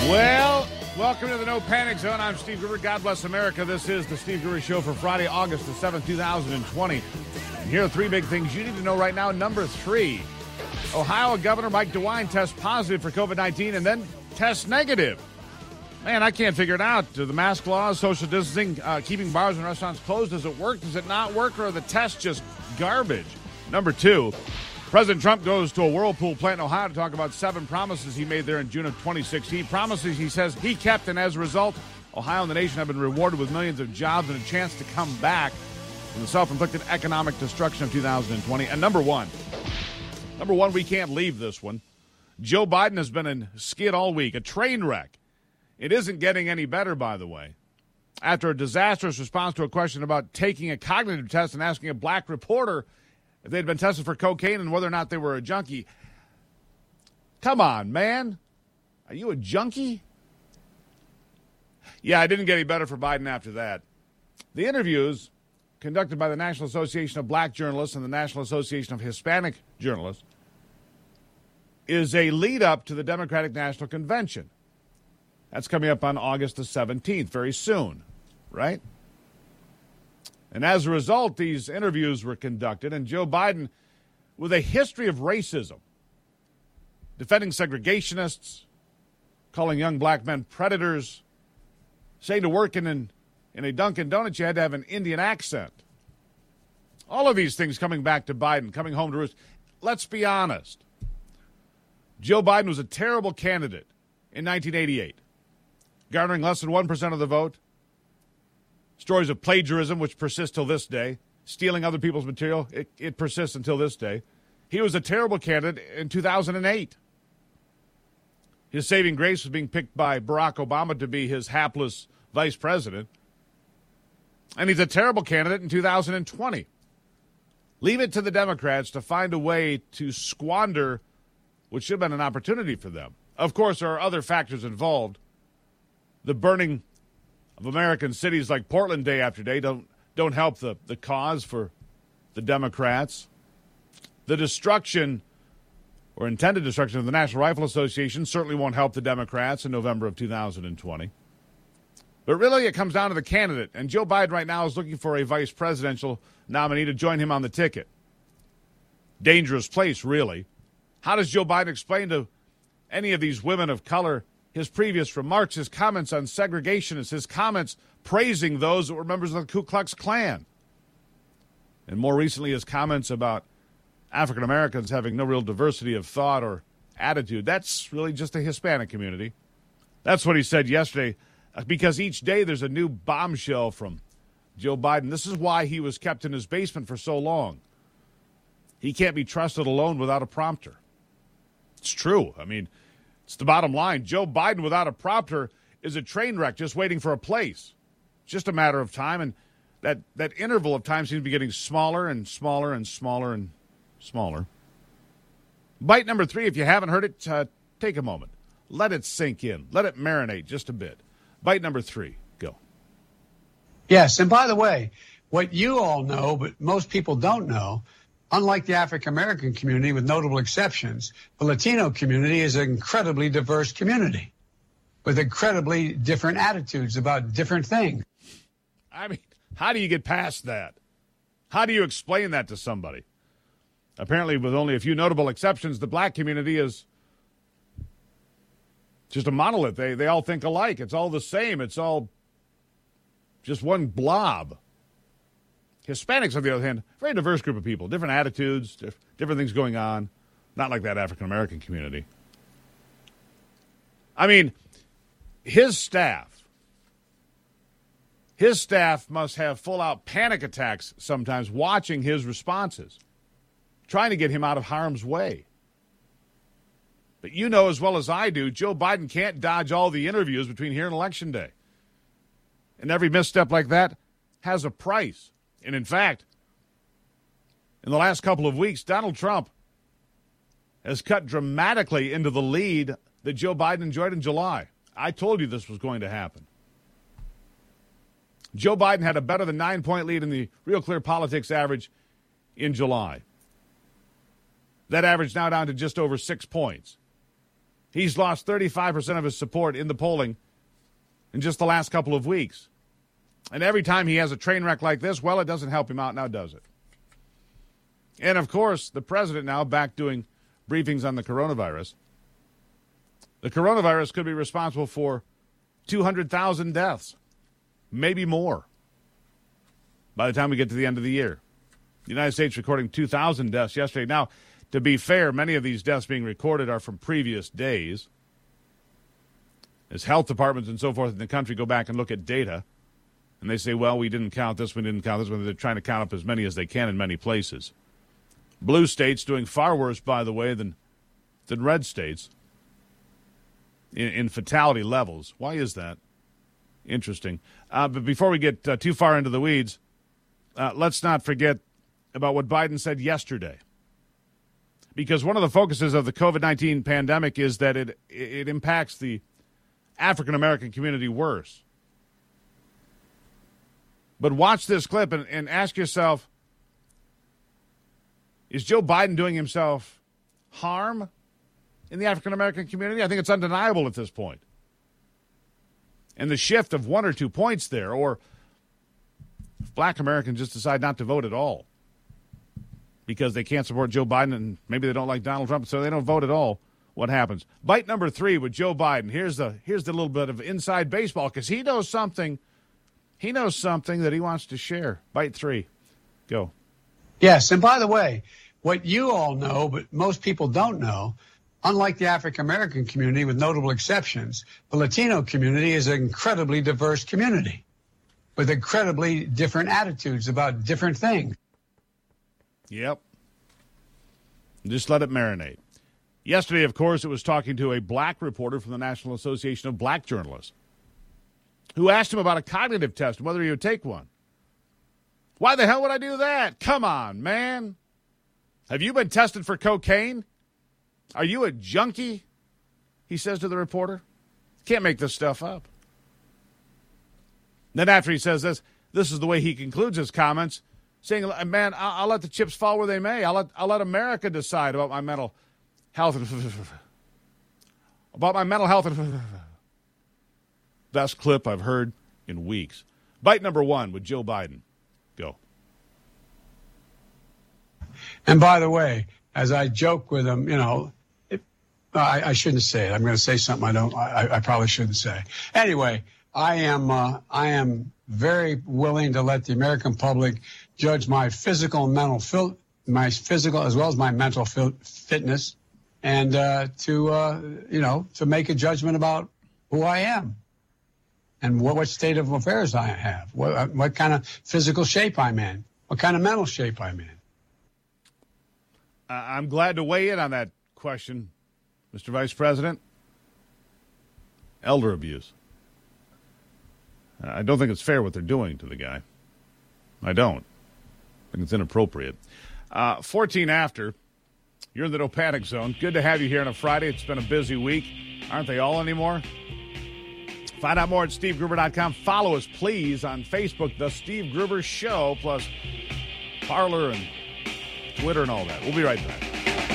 Well, welcome to the No Panic Zone. I'm Steve Gruber. God bless America. This is the Steve Gruber Show for Friday, August the 7th, 2020. And here are three big things you need to know right now. Number three, Ohio Governor Mike DeWine tests positive for COVID-19 and then tests negative. Man, I can't figure it out. Do the mask laws, social distancing, keeping bars and restaurants closed, does it work? Does it not work? Or are the tests just garbage? Number two, President Trump goes to a Whirlpool plant in Ohio to talk about 7 promises he made there in June of 2016. Promises he says he kept, and as a result, Ohio and the nation have been rewarded with millions of jobs and a chance to come back from the self-inflicted economic destruction of 2020. And number one, we can't leave this one. Joe Biden has been in skid all week, a train wreck. It isn't getting any better, by the way. After a disastrous response to a question about taking a cognitive test and asking a black reporter if they'd been tested for cocaine and whether or not they were a junkie. Come on, man. Are you a junkie? Yeah, it didn't get any better for Biden after that. The interviews conducted by the National Association of Black Journalists and the National Association of Hispanic Journalists is a lead-up to the Democratic National Convention. That's coming up on August the 17th, very soon, right? And as a result, these interviews were conducted, and Joe Biden, with a history of racism, defending segregationists, calling young black men predators, saying to work in a Dunkin' Donuts you had to have an Indian accent. All of these things coming back to Biden, coming home to roost. Let's be honest. Joe Biden was a terrible candidate in 1988, garnering less than 1% of the vote. Stories of plagiarism, which persist till this day. Stealing other people's material, it persists until this day. He was a terrible candidate in 2008. His saving grace was being picked by Barack Obama to be his hapless vice president. And he's a terrible candidate in 2020. Leave it to the Democrats to find a way to squander what should have been an opportunity for them. Of course, there are other factors involved. The burning of American cities like Portland day after day don't help the cause for the Democrats. The destruction or intended destruction of the National Rifle Association certainly won't help the Democrats in November of 2020. But really, it comes down to the candidate, and Joe Biden right now is looking for a vice presidential nominee to join him on the ticket. Dangerous place, really. How does Joe Biden explain to any of these women of color his previous remarks, his comments on segregationists, his comments praising those that were members of the Ku Klux Klan? And more recently, his comments about African Americans having no real diversity of thought or attitude. That's really just a Hispanic community. That's what he said yesterday, because each day there's a new bombshell from Joe Biden. This is why he was kept in his basement for so long. He can't be trusted alone without a prompter. It's true. I mean, it's the bottom line. Joe Biden without a prompter is a train wreck just waiting for a place. It's just a matter of time, and that interval of time seems to be getting smaller and smaller and smaller and smaller. Bite number 3, if you haven't heard it, take a moment. Let it sink in. Let it marinate just a bit. Bite number 3, go. Yes, and by the way, what you all know, but most people don't know, unlike the African-American community, with notable exceptions, the Latino community is an incredibly diverse community with incredibly different attitudes about different things. I mean, how do you get past that? How do you explain that to somebody? Apparently, with only a few notable exceptions, the black community is just a monolith. They all think alike. It's all the same. It's all just one blob. Hispanics, on the other hand, very diverse group of people, different attitudes, different things going on. Not like that African-American community. I mean, his staff must have full-out panic attacks sometimes watching his responses, trying to get him out of harm's way. But you know as well as I do, Joe Biden can't dodge all the interviews between here and Election Day. And every misstep like that has a price. And in fact, in the last couple of weeks, Donald Trump has cut dramatically into the lead that Joe Biden enjoyed in July. I told you this was going to happen. Joe Biden had a better than 9-point lead in the Real Clear Politics average in July. That average now down to just over 6 points. He's lost 35% of his support in the polling in just the last couple of weeks. And every time he has a train wreck like this, well, it doesn't help him out now, does it? And, of course, the president now back doing briefings on the coronavirus. The coronavirus could be responsible for 200,000 deaths, maybe more, by the time we get to the end of the year. The United States recording 2,000 deaths yesterday. Now, to be fair, many of these deaths being recorded are from previous days. As health departments and so forth in the country go back and look at data, and they say, well, we didn't count this one, didn't count this one. They're trying to count up as many as they can in many places. Blue states doing far worse, by the way, than red states in fatality levels. Why is that? Interesting. But before we get too far into the weeds, let's not forget about what Biden said yesterday. Because one of the focuses of the COVID-19 pandemic is that it impacts the African-American community worse. But watch this clip and ask yourself, is Joe Biden doing himself harm in the African-American community? I think it's undeniable at this point. And the shift of 1 or 2 points there, or if black Americans just decide not to vote at all because they can't support Joe Biden and maybe they don't like Donald Trump, so they don't vote at all, what happens? Bite number 3 with Joe Biden. Here's the little bit of inside baseball because he knows something. He knows something that he wants to share. Bite 3. Go. Yes, and by the way, what you all know, but most people don't know, unlike the African-American community, with notable exceptions, the Latino community is an incredibly diverse community with incredibly different attitudes about different things. Yep. Just let it marinate. Yesterday, of course, it was talking to a black reporter from the National Association of Black Journalists who asked him about a cognitive test and whether he would take one. Why the hell would I do that? Come on, man. Have you been tested for cocaine? Are you a junkie? He says to the reporter. Can't make this stuff up. Then after he says this is the way he concludes his comments, saying, man, I'll let the chips fall where they may. I'll let America decide about my mental health. About my mental health. Best clip I've heard in weeks. Bite number 1 with Joe Biden. Go. And by the way, as I joke with him, I shouldn't say it. I'm going to say something I probably shouldn't say. Anyway, I am very willing to let the American public judge my physical and mental my physical as well as my mental fitness, and to make a judgment about who I am and what state of affairs I have, what kind of physical shape I'm in, what kind of mental shape I'm in. I'm glad to weigh in on that question, Mr. Vice President. Elder abuse. I don't think it's fair what they're doing to the guy. I don't. I think it's inappropriate. 14 after. You're in the No Panic Zone. Good to have you here on a Friday. It's been a busy week. Aren't they all anymore? Find out more at SteveGruber.com. Follow us, please, on Facebook, The Steve Gruber Show, plus Parler and Twitter and all that. We'll be right back.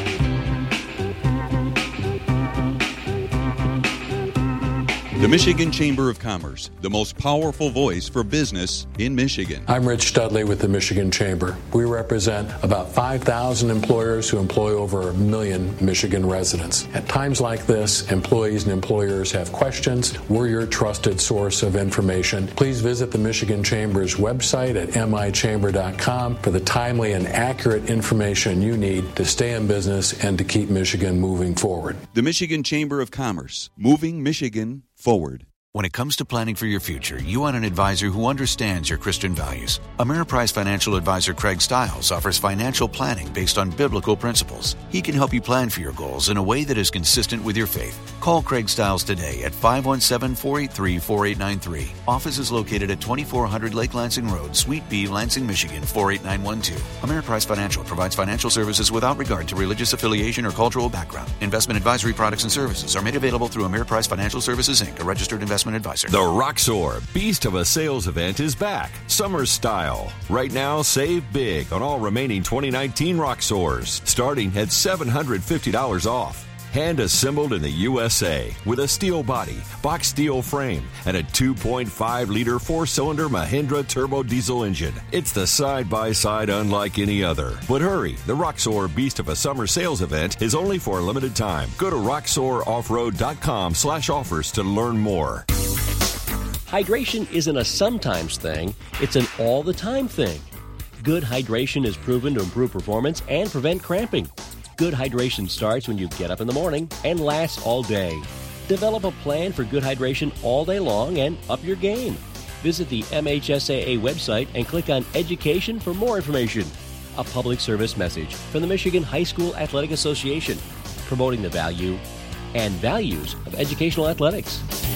The Michigan Chamber of Commerce, the most powerful voice for business in Michigan. I'm Rich Studley with the Michigan Chamber. We represent about 5,000 employers who employ over 1 million Michigan residents. At times like this, employees and employers have questions. We're your trusted source of information. Please visit the Michigan Chamber's website at michamber.com for the timely and accurate information you need to stay in business and to keep Michigan moving forward. The Michigan Chamber of Commerce, moving Michigan forward. When it comes to planning for your future, you want an advisor who understands your Christian values. Ameriprise financial advisor Craig Stiles offers financial planning based on biblical principles. He can help you plan for your goals in a way that is consistent with your faith. Call Craig Stiles today at 517-483-4893. Office is located at 2400 Lake Lansing Road, Suite B, Lansing, Michigan, 48912. Ameriprise Financial provides financial services without regard to religious affiliation or cultural background. Investment advisory products and services are made available through Ameriprise Financial Services, Inc., a registered investment advisor. The Roxor Beast of a Sales event is back, summer style. Right now, save big on all remaining 2019 Roxors, starting at $750 off. Hand-assembled in the USA with a steel body, box steel frame, and a 2.5-liter four-cylinder Mahindra turbo diesel engine. It's the side-by-side unlike any other. But hurry, the Roxor Beast of a Summer sales event is only for a limited time. Go to roxoroffroad.com/offers to learn more. Hydration isn't a sometimes thing, it's an all-the-time thing. Good hydration is proven to improve performance and prevent cramping. Good hydration starts when you get up in the morning and lasts all day. Develop a plan for good hydration all day long and up your game. Visit the MHSAA website and click on Education for more information. A public service message from the Michigan High School Athletic Association, promoting the value and values of educational athletics.